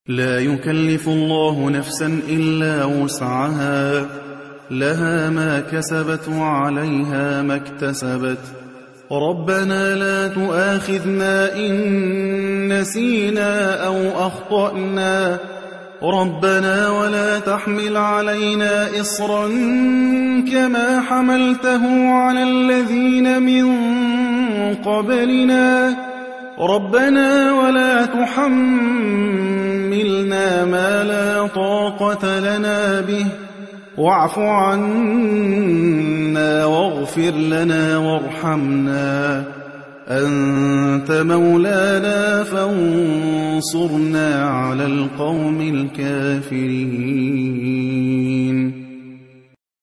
لا يكلف الله نفسا إلا وسعها، لها ما كسبت وعليها ما اكتسبت. ربنا لا تؤاخذنا إن نسينا أو أخطأنا، ربنا ولا تحمل علينا إصرا كما حملته على الذين من قبلنا، ربنا ولا تحملنا ما لا طاقة لنا به، واعف عنا واغفر لنا وارحمنا، أنت مولانا فانصرنا على القوم الكافرين.